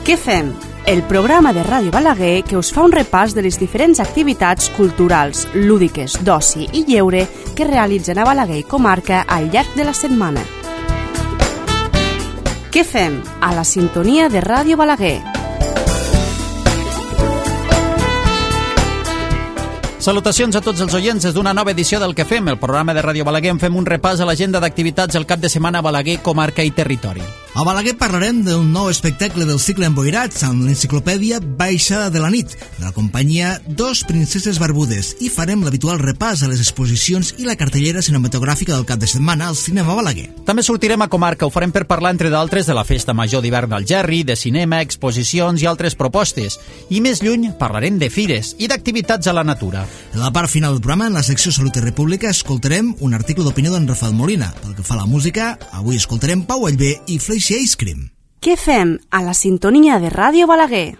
Què fem? El programa de Ràdio Balaguer que us fa un repàs de les diferents activitats culturals, lúdiques, d'oci i lleure que realitzen a Balaguer i comarca al llarg de la setmana. Què fem? A la sintonia de Ràdio Balaguer. Salutacions a tots els oients des d'una nova edició del Què fem, el programa de Ràdio Balaguer on fem un repàs a l'agenda d'activitats el cap de setmana a Balaguer, comarca i territori. A Balaguer parlarem d'un nou espectacle del cicle Emboirats amb l'enciclopèdia Baixada de la nit, de la companyia Dos Princeses Barbudes, i farem l'habitual repàs a les exposicions i la cartellera cinematogràfica del cap de setmana al cinema Balaguer. També sortirem a comarca, ho farem per parlar entre d'altres de la Festa Major d'hivern del Gerri, de cinema, exposicions i altres propostes. I més lluny parlarem de fires i d'activitats a la natura. En la part final del programa, en la secció Salut i República, escoltarem un article d'opinió d'en Rafael Molina. Pel que fa a la música, avui escoltarem Pau Allbé i Fleixa Ice Cream. Què fem? A la sintonia de Ràdio Balaguer.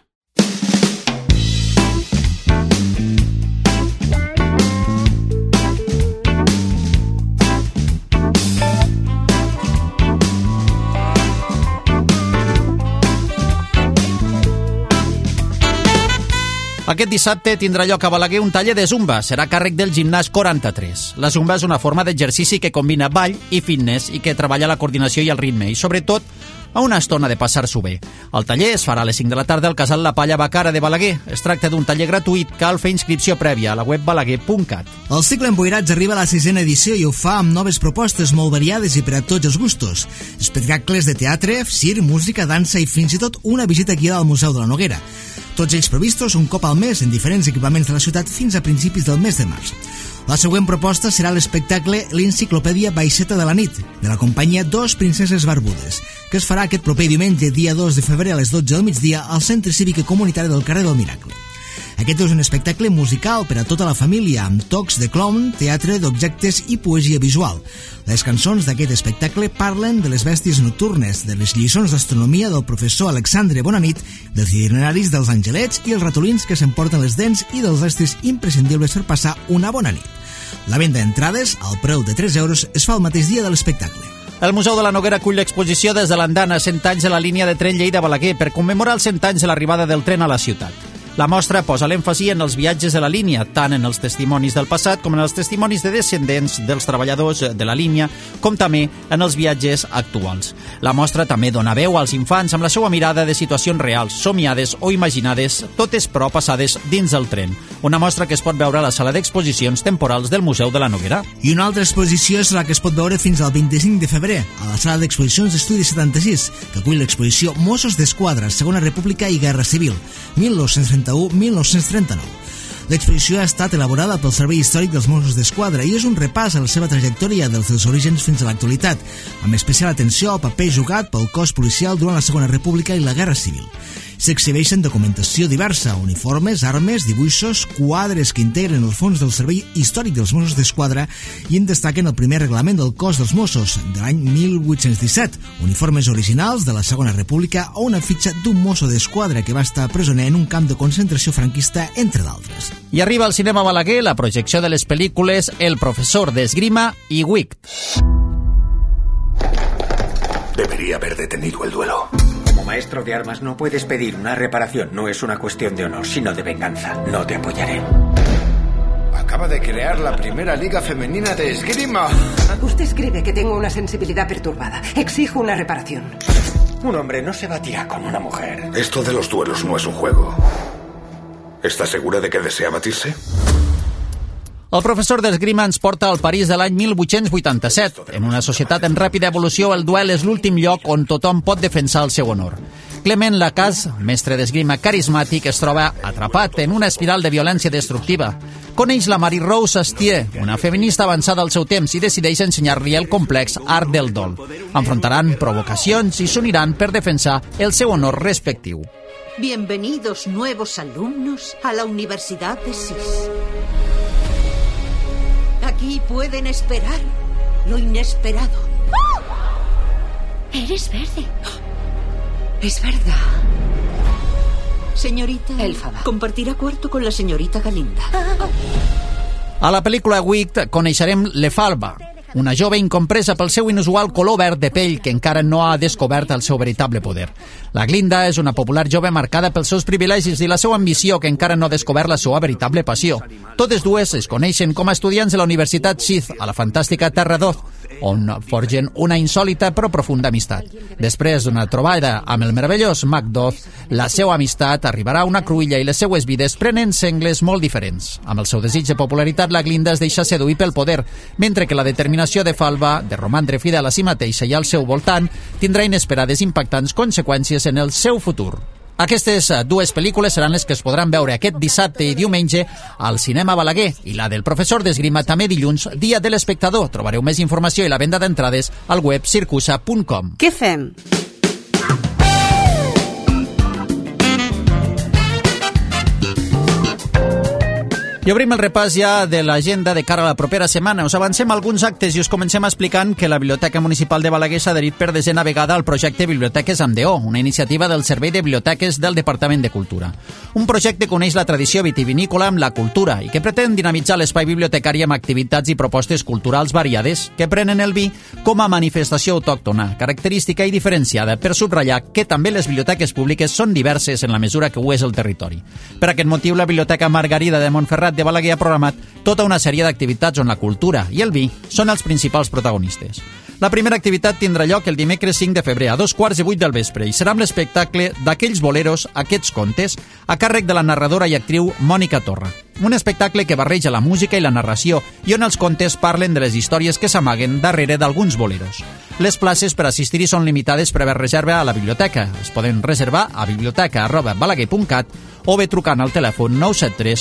Aquest dissabte tindrà lloc a Balaguer un taller de zumba. Serà a càrrec del gimnàs 43. La zumba és una forma d'exercici que combina ball i fitness i que treballa la coordinació i el ritme i, sobretot, a una estona de passar-s'ho bé. El taller es farà a les 5 de la tarda al Casal La Palla Bacara de Balaguer. Es tracta d'un taller gratuït, cal fer inscripció prèvia a la web balaguer.cat. El cicle Emboirats arriba a la 6ª edició i ho fa amb noves propostes molt variades i per a tots els gustos. Espectacles de teatre, circ, música, dansa i fins i tot una visita guiada al Museu de la Noguera. Tots ells previstos un cop al mes en diferents equipaments de la ciutat fins a principis del mes de març. La següent proposta serà l'espectacle L'enciclopèdia Baixeta de la nit, de la companyia Dos Princeses Barbudes, que es farà aquest proper diumenge, dia 2 de febrer a les 12 del migdia al Centre Cívic i Comunitari del carrer del Miracle. Aquest és un espectacle musical per a tota la família, amb tocs de clown, teatre d'objectes i poesia visual. Les cançons d'aquest espectacle parlen de les bèsties nocturnes, de les lliçons d'astronomia del professor Alexandre Bonanit, dels itineraris dels angelets i els ratolins que s'emporten les dents i dels estris imprescindibles per passar una bona nit. La venda d'entrades, al preu de 3 euros, es fa el mateix dia de l'espectacle. El Museu de la Noguera acull l'exposició des de l'andana 100 anys de la línia de tren Lleida-Balaguer per commemorar els 100 anys de l'arribada del tren a la ciutat. La mostra posa l'èmfasi en els viatges de la línia, tant en els testimonis del passat com en els testimonis de descendents dels treballadors de la línia, com també en els viatges actuals. La mostra també dona veu als infants amb la seva mirada de situacions reals, somiades o imaginades, totes però passades dins del tren. Una mostra que es pot veure a la sala d'exposicions temporals del Museu de la Noguera. I una altra exposició és la que es pot veure fins al 25 de febrer, a la sala d'exposicions d'Estudi 76, que acull l'exposició Mossos d'Esquadra, Segona República i Guerra Civil, 1931-1939. L'exposició ha estat elaborada pel Servei Històric dels Mossos d'Esquadra i és un repàs a la seva trajectòria dels seus orígens fins a l'actualitat, amb especial atenció al paper jugat pel cos policial durant la Segona República i la Guerra Civil. S'exhibeixen documentació diversa, uniformes, armes, dibuixos, quadres que integren el fons del Servei Històric dels Mossos d'Esquadra i en destaquen el primer reglament del cos dels Mossos, de l'any 1817, uniformes originals de la Segona República o una fitxa d'un mosso d'esquadra que va estar presoner en un camp de concentració franquista, entre d'altres. I arriba al cinema Balaguer la projecció de les pel·lícules El professor d'esgrima i Wicked. Debería haber detenido el duelo. Como maestro de armas no puedes pedir una reparación. No es una cuestión de honor, sino de venganza. No te apoyaré. Acaba de crear la primera liga femenina de esgrima. Usted escribe que tengo una sensibilidad perturbada. Exijo una reparación. Un hombre no se batirá con una mujer. Esto de los duelos no es un juego. ¿Está segura de que desea batirse? El professor d'esgrima ens porta al París de l'any 1887. En una societat en ràpida evolució, el duel és l'últim lloc on tothom pot defensar el seu honor. Clement Lacaze, mestre d'esgrima carismàtic, es troba atrapat en una espiral de violència destructiva. Coneix la Marie-Rose Astier, una feminista avançada al seu temps, i decideix ensenyar-li el complex art del dol. Enfrontaran provocacions i s'uniran per defensar el seu honor respectiu. Bienvenidos nuevos alumnos a la Universidad de SIS. Aquí pueden esperar lo inesperado. ¡Oh! Eres verde. Es verdad. Señorita Elfaba compartirá cuarto con la señorita Galinda. A la pel·lícula Wicked coneixerem L'Elfaba, una jove incompresa pel seu inusual color verd de pell que encara no ha descobert el seu veritable poder. La Glinda és una popular jove marcada pels seus privilegis i la seva ambició que encara no ha descobert la seva veritable passió. Totes dues es coneixen com a estudiants de la Universitat Sith a la fantàstica Terra Doth, on forgen una insòlita però profunda amistat. Després d'una trobada amb el meravellós Mag Doth, la seva amistat arribarà a una cruïlla i les seues vides prenen sengles molt diferents. Amb el seu desig de popularitat, la Glinda es deixa seduir pel poder, mentre que la determinació de Falva de romandre fidel a si mateixa i al seu voltant tindrà inesperades impactants conseqüències en el seu futur. Aquestes dues pel·lícules seran les que es podran veure aquest dissabte i diumenge al Cinema Balaguer, i la del professor d'esgrima també dilluns, dia de l'espectador. Trobareu més informació i la venda d'entrades al web circusa.com. Què fem? I obrim el repàs ja de l'agenda de cara a la propera setmana. Us avancem alguns actes i us comencem explicant que la Biblioteca Municipal de Balaguer s'ha adherit per desena vegada al projecte Biblioteques amb DO, una iniciativa del Servei de Biblioteques del Departament de Cultura. Un projecte que uneix la tradició vitivinícola amb la cultura i que pretén dinamitzar l'espai bibliotecari amb activitats i propostes culturals variades que prenen el vi com a manifestació autòctona, característica i diferenciada per subratllar que també les biblioteques públiques són diverses en la mesura que ho és el territori. Per aquest motiu, la Biblioteca Margarida de Montferrat de Balaguer ha programat tota una sèrie d'activitats on la cultura i el vi són els principals protagonistes. La primera activitat tindrà lloc el dimecres 5 de febrer a 7:15 del vespre i serà amb l'espectacle d'Aquells boleros, aquests contes, a càrrec de la narradora i actriu Mònica Torra. Un espectacle que barreja la música i la narració i on els contes parlen de les històries que s'amaguen darrere d'alguns boleros. Les places per assistir-hi són limitades per haver reserva a la biblioteca. Es poden reservar a biblioteca@balaguer.cat o bé trucant al telèfon 973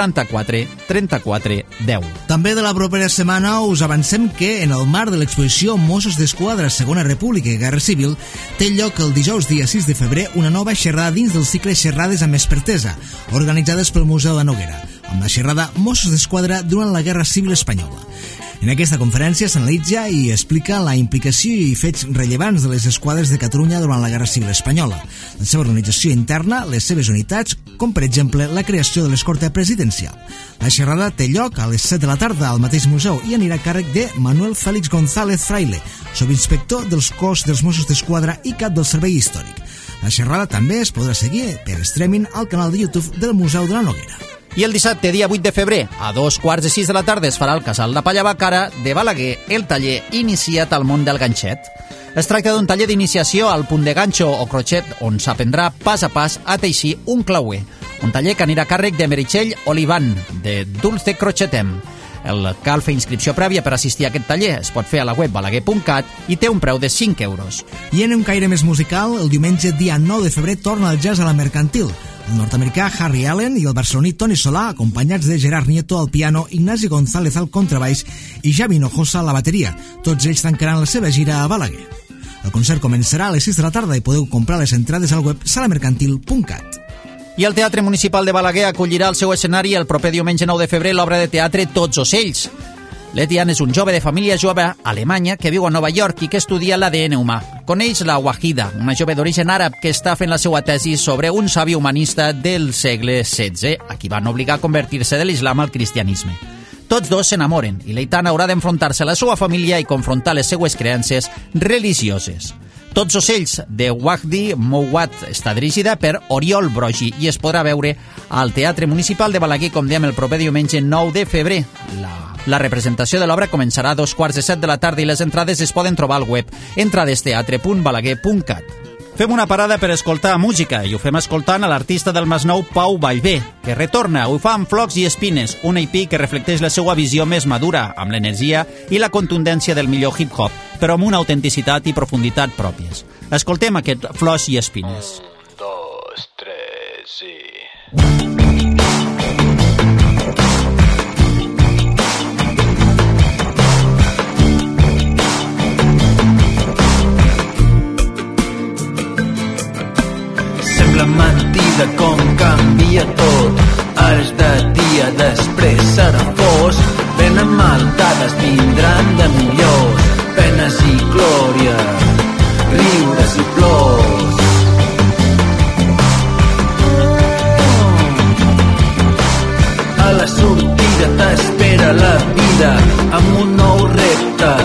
44 34 10. També de la propera setmana us avancem que en el marc de l'exposició Mossos d'Esquadra Segona República i Guerra Civil té lloc el dijous dia 6 de febrer una nova xerrada dins del cicle Xerrades amb Expertesa, organitzades pel Museu de Noguera, amb la xerrada Mossos d'Esquadra durant la Guerra Civil Espanyola. En aquesta conferència s'analitza i explica la implicació i fets rellevants de les esquadres de Catalunya durant la Guerra Civil Espanyola, la seva organització interna, les seves unitats, com per exemple la creació de l'escorta presidencial. La xerrada té lloc a les 7 de la tarda al mateix museu i anirà a càrrec de Manuel Félix González Fraile, subinspector dels cos dels Mossos d'Esquadra i cap del Servei Històric. La xerrada també es podrà seguir per streaming al canal de YouTube del Museu de la Noguera. I el dissabte, dia 8 de febrer, a 5:15 de la tarda, es farà al Casal de Pallavacara de Balaguer el taller Inicia't al món del ganxet. Es tracta d'un taller d'iniciació al punt de ganxo o crochet on s'aprendrà pas a pas a teixir un clauer. Un taller que anirà a càrrec de Meritxell Olivan, de Dulce Crochetem. Cal fer inscripció prèvia per assistir a aquest taller. Es pot fer a la web balaguer.cat i té un preu de 5 euros. I en un caire més musical, el diumenge dia 9 de febrer torna el jazz a la Mercantil. El nord-americà Harry Allen i el barceloní Toni Solà, acompanyats de Gerard Nieto al piano, Ignasi González al contrabaix i Javi Hinojosa a la bateria. Tots ells tancaran la seva gira a Balaguer. El concert començarà a les 6 de la tarda i podeu comprar les entrades al web salamercantil.cat. I el Teatre Municipal de Balaguer acollirà al seu escenari el proper diumenge 9 de febrer l'obra de teatre Tots ocells. L'Etienne és un jove de família jueva alemanya que viu a Nova York i que estudia l'ADN humà. Coneix la Wahida, una jove d'origen àrab que està fent la seva tesi sobre un savi humanista del segle XVI, a qui van obligar a convertir-se de l'islam al cristianisme. Tots dos s'enamoren i l'Eitan haurà d'enfrontar-se a la seva família i confrontar les seues creences religioses. Tots ocells de Wahdi Mouad està dirigida per Oriol Brogi i es podrà veure al Teatre Municipal de Balaguer, com dèiem, el proper diumenge 9 de febrer. La representació de l'obra començarà a 7:15 de la tarda i les entrades es poden trobar al web entradesteatre.balaguer.cat. Fem una parada per escoltar música i ho fem escoltant a l'artista del Masnou, Pau Vallvé, que retorna, ho fa amb Flocs i Espines, un EP que reflecteix la seva visió més madura, amb l'energia i la contundència del millor hip-hop, però amb una autenticitat i profunditat pròpies. Escoltem aquest Flocs i Espines. 1, 2, 3, sí. Sembla mentida com canvia tot. Ara és de dia, després serà fosc. Venen maltades, vindran de millors. Penes i glòria, riures i plors. A la sortida t'espera la vida amb un nou repte.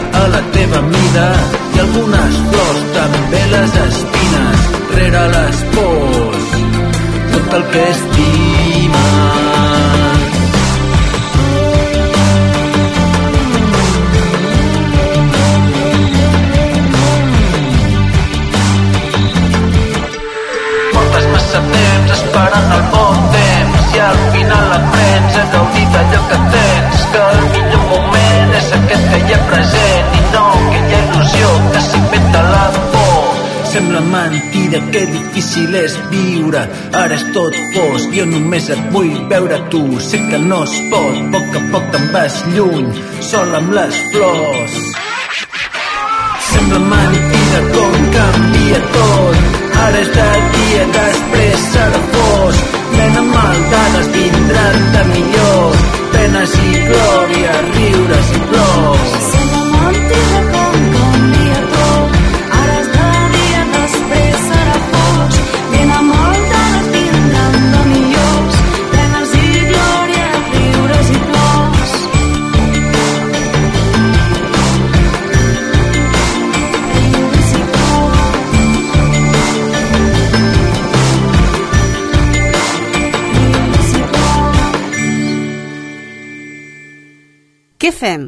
les espines, rere les pors, tot el que estimes. Portes massa temps esperant el bon temps i al final aprens a gaudir d'allò que tens, que el millor moment és aquest que hi ha present i no aquella il·lusió que s'inventa la por. Sembla mentida que difícil és viure, ara és tot fosc, jo només et vull veure tu, sé que no es pot, a poc te'n vas lluny, sol amb les flors. Sembla mentida com canvia tot, ara és de dia, després serà fosc, mena maldades vindran de millor, penes i glòria, riures i plors. Sembla mentida com canvia tot, ara és de dia, després serà fosc, mena maldades vindran de millors, penes i glòria, riures i plors. Què fem?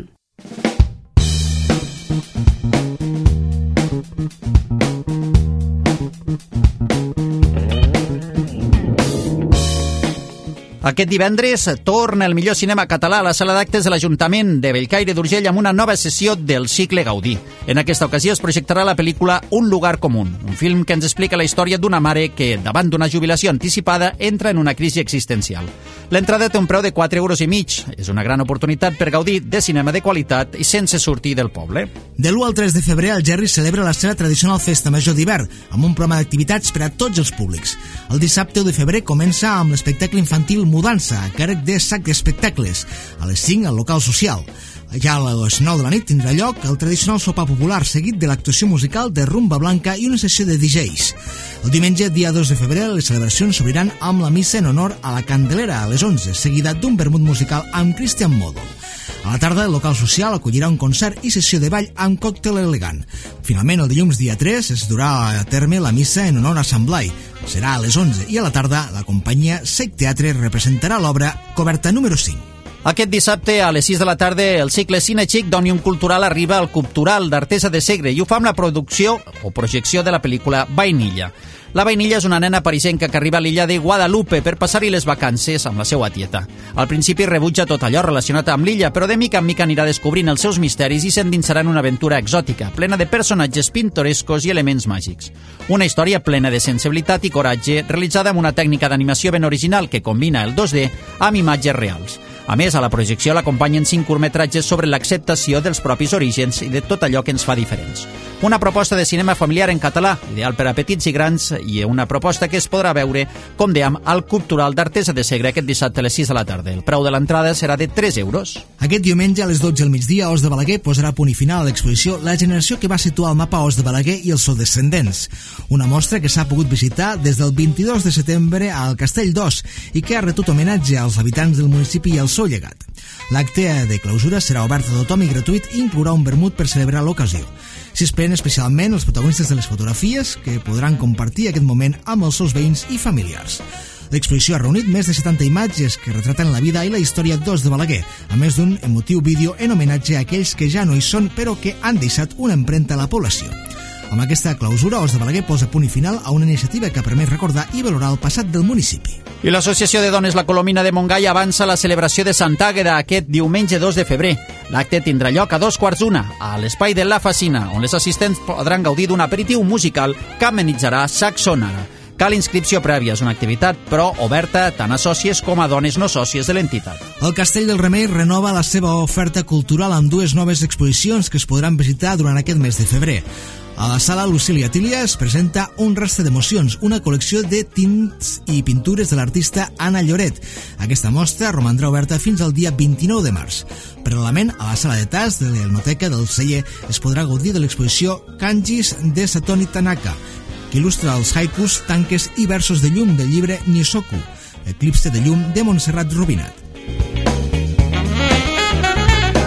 Aquest divendres torna el millor cinema català a la sala d'actes de l'Ajuntament de Bellcaire d'Urgell amb una nova sessió del cicle Gaudí. En aquesta ocasió es projectarà la pel·lícula Un lugar común, un film que ens explica la història d'una mare que, davant d'una jubilació anticipada, entra en una crisi existencial. L'entrada té un preu de 4,5 €. És una gran oportunitat per gaudir de cinema de qualitat i sense sortir del poble. De l'1 al 3 de febrer, el Gerri celebra la seva tradicional festa major d'hivern, amb un programa d'activitats per a tots els públics. El dissabte 1 de febrer comença amb l'espectacle infantil Mudança, a càrrec de Sac d'Espectacles, a les 5 al local social. Ja a les 9 de la nit tindrà lloc el tradicional sopar popular, seguit de l'actuació musical de Rumba Blanca i una sessió de DJs. El diumenge, dia 2 de febrer, les celebracions s'obriran amb la missa en honor a la Candelera a les 11, seguida d'un vermut musical amb Christian Model. A la tarda, el local social acollirà un concert i sessió de ball amb còctel elegant. Finalment, el dilluns dia 3 es durà a terme la missa en honor a Sant Blai. Serà a les 11 i a la tarda la companyia Sec Teatre representarà l'obra Coberta número 5. Aquest dissabte, a les 6 de la tarda, el cicle Cine Xic d'Òmnium Cultural arriba al Cultural d'Artesa de Segre i ho fa amb la producció o projecció de la pel·lícula Vainilla. La Vainilla és una nena parisenca que arriba a l'illa de Guadalupe per passar-hi les vacances amb la seva tieta. Al principi rebutja tot allò relacionat amb l'illa, però de mica en mica anirà descobrint els seus misteris i s'endinsarà en una aventura exòtica, plena de personatges pintorescos i elements màgics. Una història plena de sensibilitat i coratge, realitzada amb una tècnica d'animació ben original que combina el 2D amb imatges reals. A més, a la projecció l'acompanyen 5 curtmetratges sobre l'acceptació dels propis orígens i de tot allò que ens fa diferents. Una proposta de cinema familiar en català, ideal per a petits i grans, i una proposta que es podrà veure, com dèiem, al Cultural d'Artesa de Segre aquest dissabte a les 6 de la tarda. El preu de l'entrada serà de 3 €. Aquest diumenge a les 12 del migdia, Os de Balaguer posarà punt i final a l'exposició La generació que va situar el mapa Os de Balaguer i els seus descendents, una mostra que s'ha pogut visitar des del 22 de setembre al Castell d'Os i que ha retut homenatge als habitants del municipi i al seu llegat. L'acte de clausura serà obert a tothom i gratuït i inclourà un vermut per celebrar l'ocasió. S'hi esperen especialment els protagonistes de les fotografies que podran compartir aquest moment amb els seus veïns i familiars. L'exposició ha reunit més de 70 imatges que retraten la vida i la història d'Os de Balaguer, a més d'un emotiu vídeo en homenatge a aquells que ja no hi són però que han deixat una empremta a la població. Amb aquesta clausura, Os de Balaguer posa punt i final a una iniciativa que permet recordar i valorar el passat del municipi. I l'Associació de Dones La Colomina de Montgai avança la celebració de Sant Àgueda aquest diumenge 2 de febrer. L'acte tindrà lloc a 2:15 a l'espai de La Fascina, on les assistents podran gaudir d'un aperitiu musical que amenitzarà Saxonara. Cal inscripció prèvia, és una activitat, però oberta tant a sòcies com a dones no sòcies de l'entitat. El Castell del Remei renova la seva oferta cultural amb 2 noves exposicions que es podran visitar durant aquest mes de febrer. A la sala Lucília Tília es presenta Un rastre d'emocions, una col·lecció de tints i pintures de l'artista Anna Lloret. Aquesta mostra romandrà oberta fins al dia 29 de març. Paral·lelament, a la sala de tas de l'Enoteca del Celler es podrà gaudir de l'exposició Kanjis de Satomi Tanaka, que il·lustra els haikus, tanques i versos de llum del llibre Nisoku, Eclipse de llum de Montserrat Rubinat.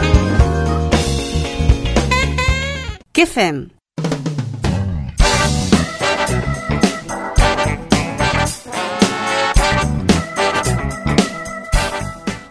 Què fem?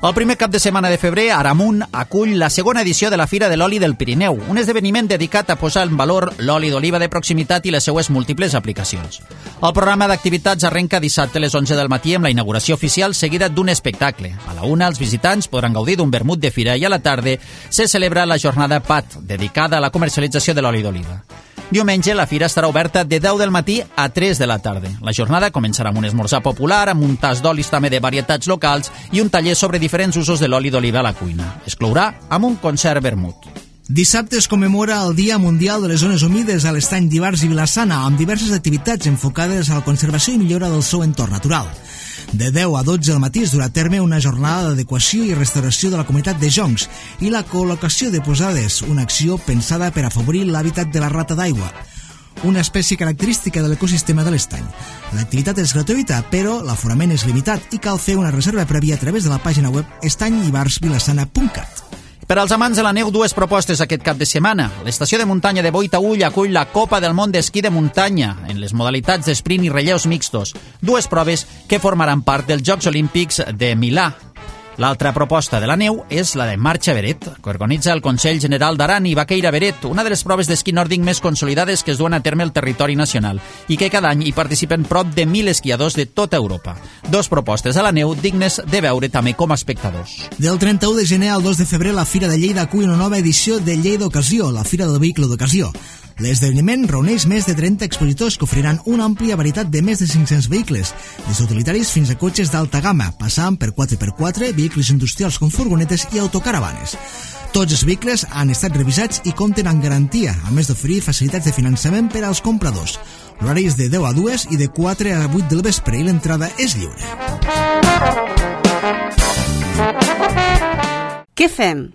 El primer cap de setmana de febrer, Aramunt acull la segona edició de la Fira de l'Oli del Pirineu, un esdeveniment dedicat a posar en valor l'oli d'oliva de proximitat i les seues múltiples aplicacions. El programa d'activitats arrenca dissabte a les 11 del matí amb la inauguració oficial seguida d'un espectacle. A la 1 els visitants podran gaudir d'un vermut de fira i a la tarda se celebra la jornada PAT, dedicada a la comercialització de l'oli d'oliva. Diumenge la fira estarà oberta de 10 del matí a 3 de la tarda. La jornada començarà amb un esmorzar popular, amb un tas d'olis també de varietats locals i un taller sobre diferents usos de l'oli d'oliva a la cuina. Es clourà amb un concert vermut. Dissabte es commemora el Dia Mundial de les Zones Humides a l'Estany d'Ivars i Vila-sana, amb diverses activitats enfocades a la conservació i millora del seu entorn natural. De 10 a 12 del matí es durà a terme una jornada d'adequació i restauració de la comunitat de joncs i la col·locació de posades, una acció pensada per afavorir l'hàbitat de la rata d'aigua, una espècie característica de l'ecosistema de l'estany. L'activitat és gratuïta, però l'aforament és limitat i cal fer una reserva prèvia a través de la pàgina web estanyivarsvilasana.cat. Per als amants de la neu, dues propostes aquest cap de setmana. L'estació de muntanya de Boitaüll acull la Copa del Món d'Esquí de Muntanya en les modalitats d'esprint i relleus mixtos, dues proves que formaran part dels Jocs Olímpics de Milà. L'altra proposta de la neu és la de Marxa Beret, que organitza el Consell General d'Aran i Baqueira Beret, una de les proves d'esquí nòrdic més consolidades que es duen a terme al territori nacional i que cada any hi participen prop de 1.000 esquiadors de tota Europa. Dos propostes a la neu dignes de veure també com a espectadors. Del 31 de gener al 2 de febrer la Fira de Lleida acull una nova edició de Lleida Ocasió, la Fira del Vehicle d'Ocasió. L'esdeveniment reuneix més de 30 expositors que oferiran una àmplia varietat de més de 500 vehicles, des d'utilitaris fins a cotxes d'alta gamma, passant per 4x4, vehicles industrials com furgonetes i autocaravanes. Tots els vehicles han estat revisats i compten amb garantia, a més d'oferir facilitats de finançament per als compradors. L'horari és de 10 a 2 i de 4 a 8 del vespre i l'entrada és lliure. Què fem?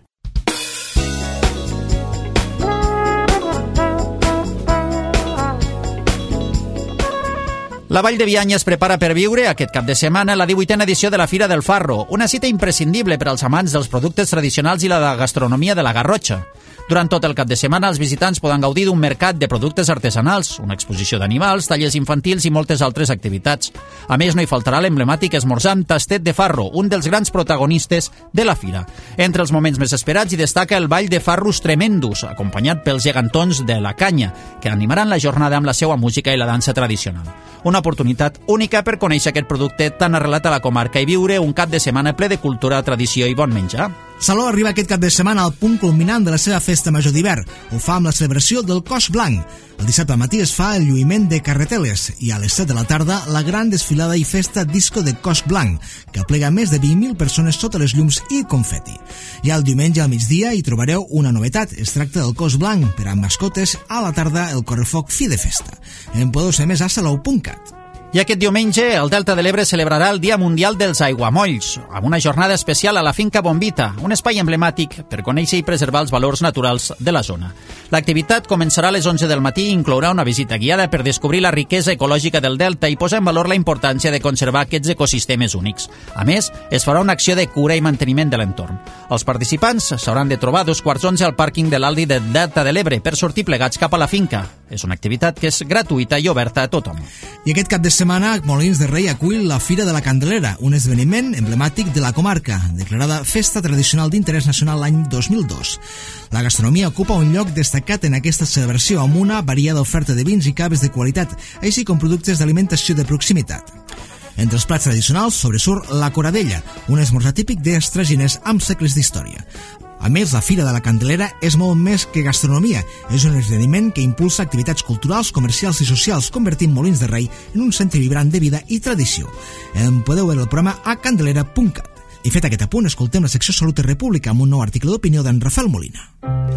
La Vall de Bianya es prepara per viure aquest cap de setmana la 18a edició de la Fira del Farro, una cita imprescindible per als amants dels productes tradicionals i la gastronomia de la Garrotxa. Durant tot el cap de setmana, els visitants poden gaudir d'un mercat de productes artesanals, una exposició d'animals, tallers infantils i moltes altres activitats. A més, no hi faltarà l'emblemàtic esmorzar amb tastet de farro, un dels grans protagonistes de la fira. Entre els moments més esperats hi destaca el ball de farros tremendus, acompanyat pels gegantons de la canya, que animaran la jornada amb la seva música i la dansa tradicional. Una oportunitat única per conèixer aquest producte tan arrelat a la comarca i viure un cap de setmana ple de cultura, tradició i bon menjar. Salou arriba aquest cap de setmana al punt culminant de la seva festa major d'hivern. Ho fa amb la celebració del Cos Blanc. El dissabte al matí es fa el lluïment de carreteles i a les 7 de la tarda la gran desfilada i festa disco de Cos Blanc, que aplega més de 20.000 persones sota les llums i confeti. I el diumenge al migdia hi trobareu una novetat. Es tracta del Cos Blanc per a mascotes, a la tarda el correfoc fi de festa. En podeu ser més a salou.cat. I aquest diumenge el Delta de l'Ebre celebrarà el Dia Mundial dels Aiguamolls, amb una jornada especial a la finca Bombita, un espai emblemàtic per conèixer i preservar els valors naturals de la zona. L'activitat començarà a les 11 del matí i inclourà una visita guiada per descobrir la riquesa ecològica del Delta i posar en valor la importància de conservar aquests ecosistemes únics. A més, es farà una acció de cura i manteniment de l'entorn. Els participants s'hauran de trobar a 11:15 al pàrquing de l'Aldi del Delta de l'Ebre per sortir plegats cap a la finca. És una activitat que és gratuïta i oberta a tothom. I aquest cap de setmana, Molins de Rei acull la Fira de la Candelera, un esdeveniment emblemàtic de la comarca, declarada Festa Tradicional d'Interès Nacional l'any 2002. La gastronomia ocupa un lloc destacat en aquesta celebració amb una variada oferta de vins i caves de qualitat, així com productes d'alimentació de proximitat. Entre els plats tradicionals sobresurt la coradella, un esmorzar típic d'estraginers amb segles d'història. A més, la Fira de la Candelera és molt més que gastronomia. És un esdeveniment que impulsa activitats culturals, comercials i socials, convertint Molins de Rei en un centre vibrant de vida i tradició. Podeu veure el programa a candelera.cat. I fet aquest apunt, escoltem la secció Salut i República amb un nou article d'opinió d'en Rafael Molina.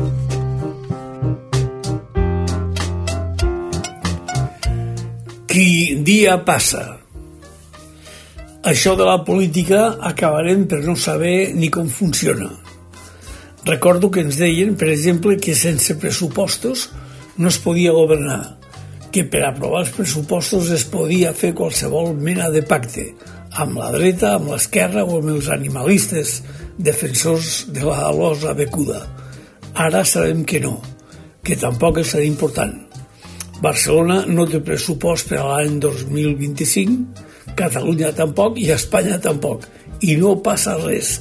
Qui dia passa. Això de la política acabarem per no saber ni com funciona. Recordo que ens deien, per exemple, que sense pressupostos no es podia governar, que per aprovar els pressupostos es podia fer qualsevol mena de pacte, amb la dreta, amb l'esquerra o amb els animalistes, defensors de la losa becuda. Ara sabem que no, que tampoc és tan important. Barcelona no té pressupost per a l'any 2025, Catalunya tampoc i Espanya tampoc, i no passa res.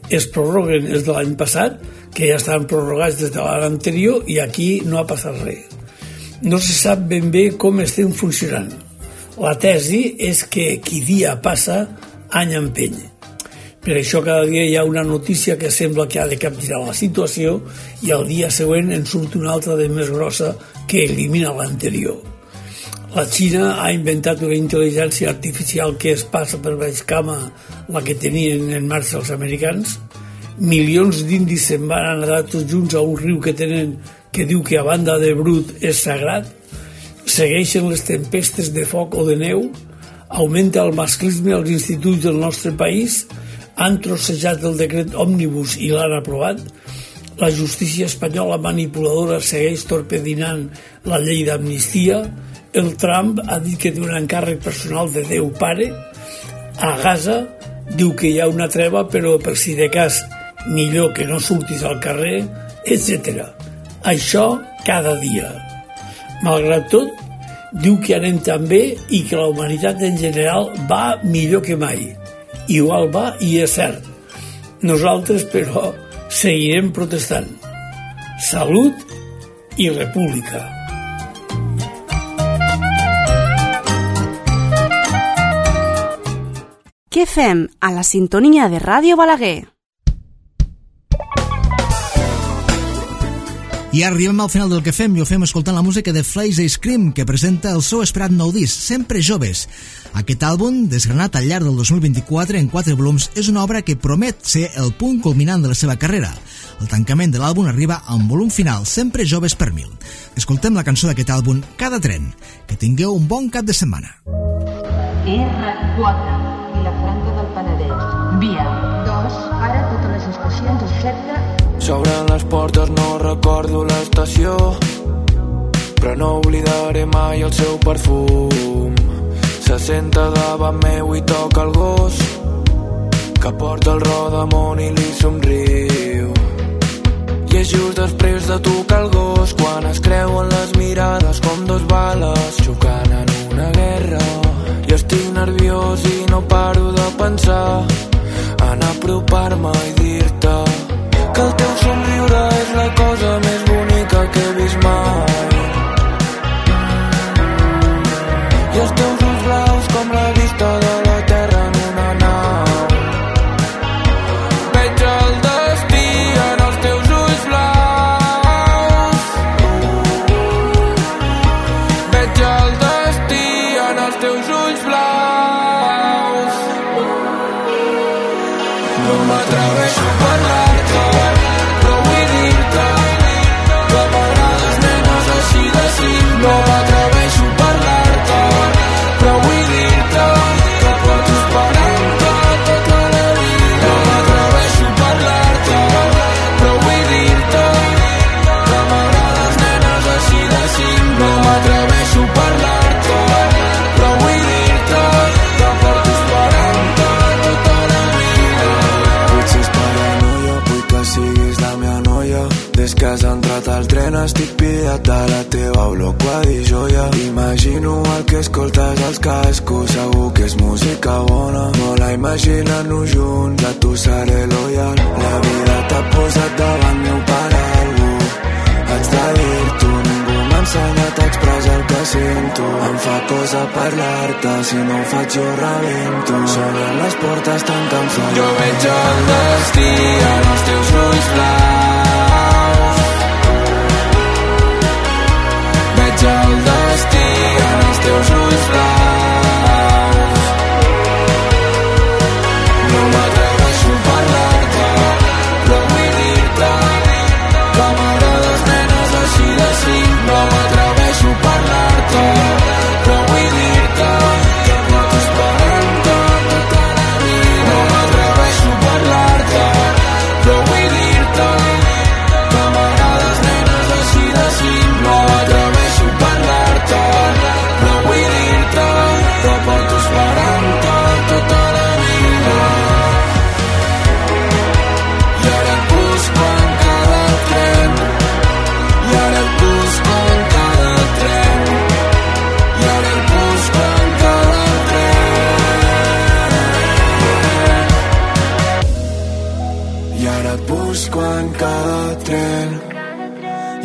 es prorroguen els de l'any passat, que ja estaven prorrogats des de l'any anterior, i aquí no ha passat res. No se sap ben bé com estem funcionant. La tesi és que qui dia passa, any empeny. Per això cada dia hi ha una notícia que sembla que ha de capgirar la situació i al dia següent en surt una altra de més grossa que elimina l'anterior. La Xina ha inventat una intel·ligència artificial que es passa per baix cama la que tenien en marxa els americans. Milions d'indis se'n van anar tots junts a un riu que tenen que diu que a banda de brut és sagrat. Segueixen les tempestes de foc o de neu. Augmenta el masclisme als instituts del nostre país. Han trossejat el decret òmnibus i l'han aprovat. La justícia espanyola manipuladora segueix torpedinant la llei d'amnistia. El Trump ha dit que té un encàrrec personal de Déu Pare. A Gaza diu que hi ha una treva, però per si de cas millor que no surtis al carrer, etc. Això cada dia. Malgrat tot, diu que anem tan bé i que la humanitat en general va millor que mai. Igual va i és cert. Nosaltres, però, seguirem protestant. Salut i república. Què fem a la sintonia de Ràdio Balaguer? I arribem al final del que fem i ho fem escoltant la música de Flash Ice Cream, que presenta el seu esperat nou disc, Sempre Joves. Aquest àlbum, desgranat al llarg del 2024 en 4 volums, és una obra que promet ser el punt culminant de la seva carrera. El tancament de l'àlbum arriba a un volum final, Sempre Joves per 1000. Escoltem la cançó d'aquest àlbum, Cada tren. Que tingueu un bon cap de setmana. R4, Vilafranca del Penedès. Via 2, ara totes les estacions excepte... S'obren les portes, no recordo l'estació, però no oblidaré mai el seu perfum. Se senta davant meu i toca el gos que porta el rodamón i li somriu. I és just després de tocar el gos quan es creuen les mirades com dos bales xocant en una guerra. I estic nerviós i no paro de pensar en apropar-me i dir-te que el teu somriure és la cosa més bonica que he vist mai. I els teus ulls blaus com la vista de la terra en una nau. Veig el destí en els teus ulls blaus. Veig el destí en els teus ulls blaus. No m'atreveixo a parlar-te, però vull dir-te que m'agrades, nenes, així de simple. No m'atreveixo a parlar-te, però vull dir-te que porto esperant-te tota la vida. No m'atreveixo a parlar-te, però vull dir-te que m'agrades, nenes, així de simple. No m'atreveixo a parlar-te, però vull dir-te que porto esperant-te tota la vida. Potser és paranoia, vull que siguis la meva noia. Des que has entrat al tren estic pillat de la teva olor quadrilloia. Imagino el que escoltes als cascos, segur que és música bona. No la imagina-nos junts, a tu seré loyal. La vida t'ha posat davant meu per algú. Haig de dir-t'ho, ningú m'ha ensenyat a expressar el que sento. Em fa cosa parlar-te, si no ho faig jo rebento. Sonen les portes tancant sola. Jo veig el destí en els teus ulls blaus. Veig el destí en els teus ulls blaus. No m'atreveixo a parlar-te, però vull dir-te que m'agrades, nenes, així de simple. No m'atreveixo a parlar-te, però vull dir-te que porto esperant-te tota la vida. No m'atreveixo a parlar-te, però vull dir-te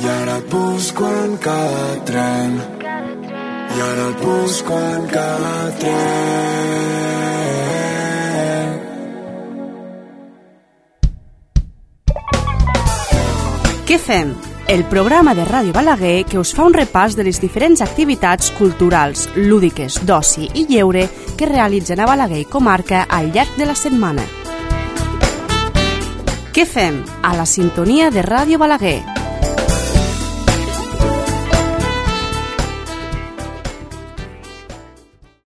I ara et busco en cada tren. I ara et busco en cada tren. Què fem? El programa de Ràdio Balaguer que us fa un repàs de les diferents activitats culturals, lúdiques, d'oci i lleure que realitzen a Balaguer i comarca al llarg de la setmana. Què fem? A la sintonia de Ràdio Balaguer.